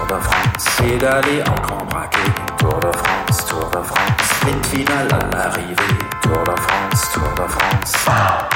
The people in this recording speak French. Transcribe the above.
Tour de France, pédaler en grand braquet. Tour de France, sprint final à l'arrivée. Tour de France, Tour de France.